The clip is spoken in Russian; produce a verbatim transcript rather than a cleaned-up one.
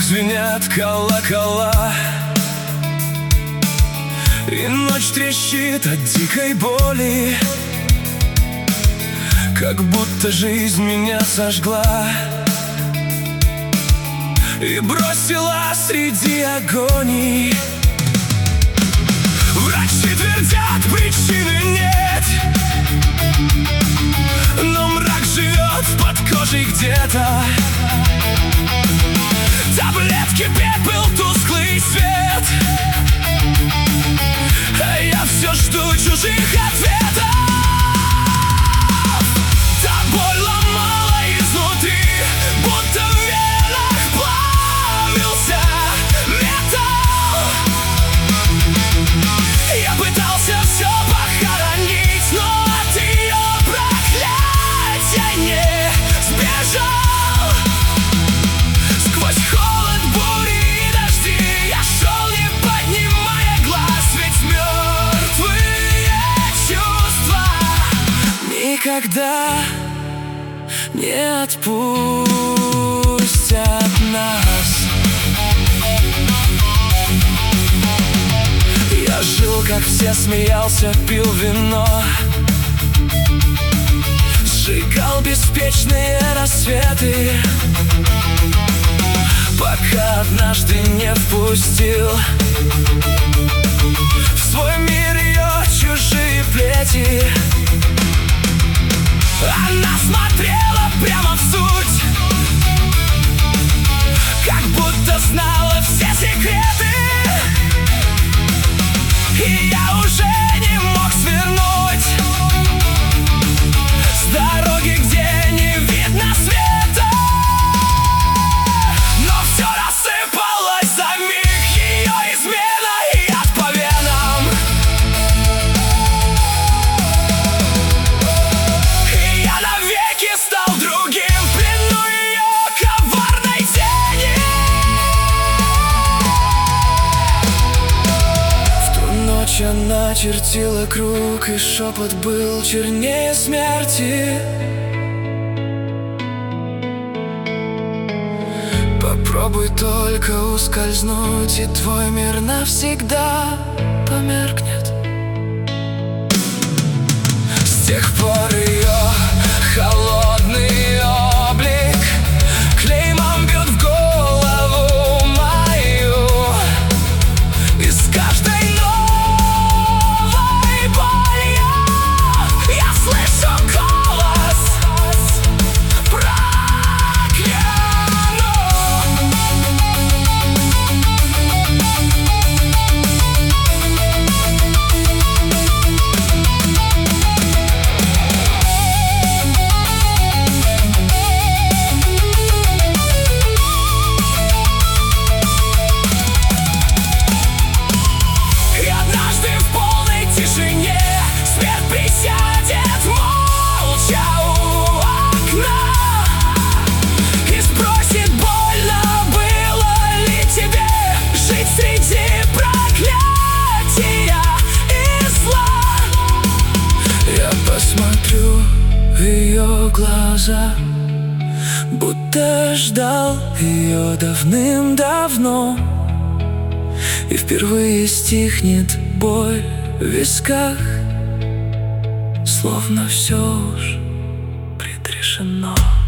звенят колокола, и ночь трещит от дикой боли, как будто жизнь меня сожгла и бросила среди агоний. Врачи твердят, причины нет, но мрак живет под кожей где-то. Таблетки, пепел, тусклый свет, а я все жду чужих ответов. Та боль ломала изнутри, будто в венах плавился металл. Я пытался все похоронить, но от ее проклятия не сбежал. Сквозь холод, бури и дожди я шел, не поднимая глаз, ведь мертвые чувства никогда не отпустят нас. Я жил, как все, смеялся, пил вино, сжигал беспечные рассветы, пока однажды не впустил в свой мир ее чужие плети. Она смотрела прямо в суть, как будто знала все секреты, и я уже не мог свернуть с дороги, где не видно света. Но все рассыпалось за миг, ее измена и яд по венам. И я навеки стал другим в плену ее коварной тени. В ту ночь она чертила круг, и шепот был чернее смерти. Попробуй только ускользнуть, и твой мир навсегда померкнет. С тех пор ее холодный облик клеймом бьет в голову мою, и с каждой новой болью я слышу голос проклятый. Глаза, будто ждал ее давным-давно, и впервые стихнет боль в висках, словно все уж предрешено.